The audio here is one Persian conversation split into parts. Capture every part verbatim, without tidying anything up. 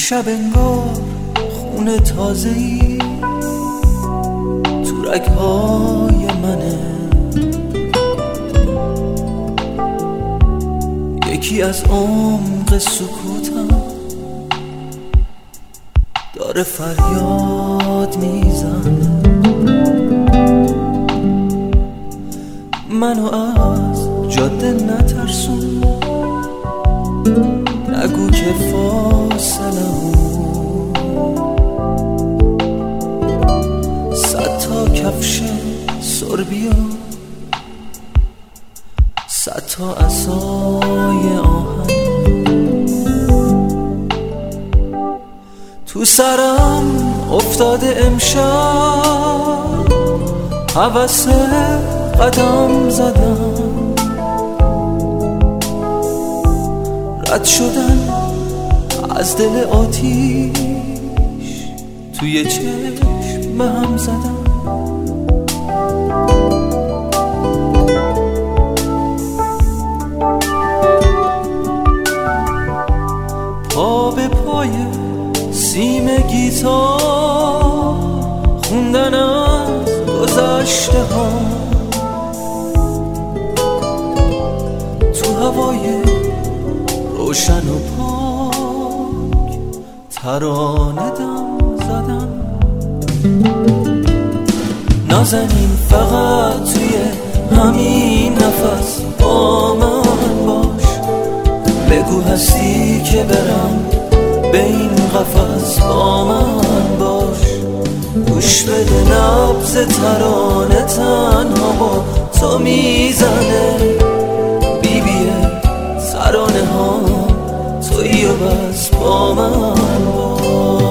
امشب انگار خون تازه‌ای تو رگ‌های منه، یکی از عمق سکوتم داره فریاد میزنه، منو از جاده نترسون، نگو که فاصله صد تا کفش سربی و صد تا عصای آهن تو سرم افتاده امشب، هوس قدم زدم، رد شدن از دل آتیش توی چشم هم زدم. پا به پای سیم گیتار خوندن از گذشته ها، تو هوای روشن و پاک ترانه دم زدم. نازنین فقط توی همین نفس با من باش، بگو هستی که برم به این قفس با من باش، گوش بده نبض ترانه تنها با تو میزنه، بیبیه ترانه ها تویی و بس با من باش.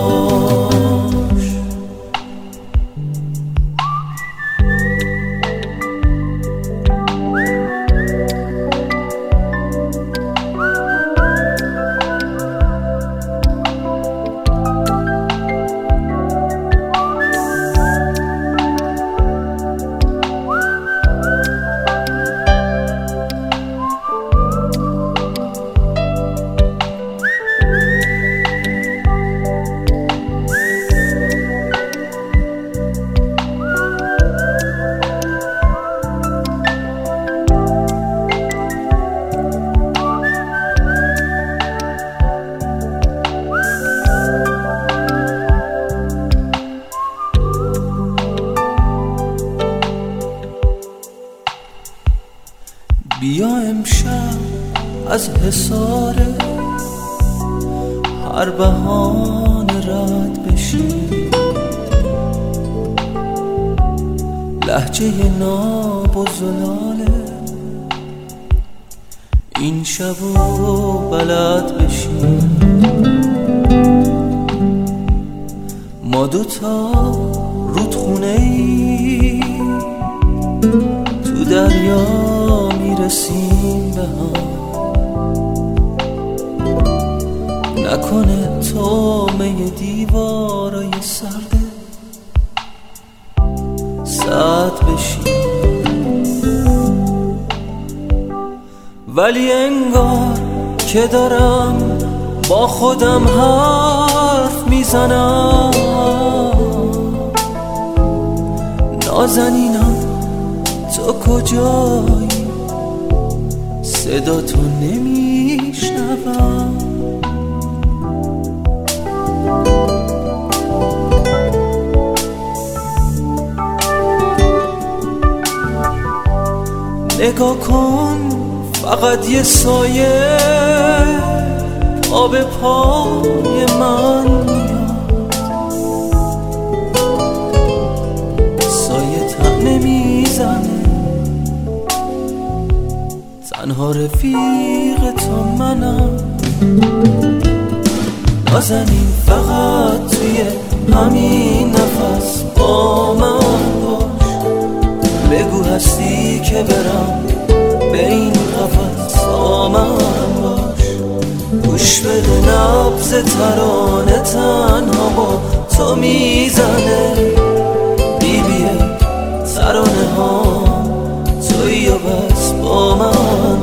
بیا امشب از حصار هر بهانه رد بشی، لهجه ناب و زلاله این شب رو بلد بشی، ما دوتا رودخونه ای تو دریا میرسیم به هم، نکنه طعمه دیوارای سرده سد بشیم، ولی انگار که دارم با خودم حرف میزنم، نازنینم تو کجایی صدا تو نمیشنوم، نگاه کن فقط یه سایه پا به پای من میاد، سایه تنه میزنه، تنها رفیق تو منم، نازنین فقط توی همین نفس با من باش، بگو هستی که برم به این قفس با من باش، گوش بده نبض ترانه تنها با تو میزنه، بیبیه ترانه ها تویی و بس با من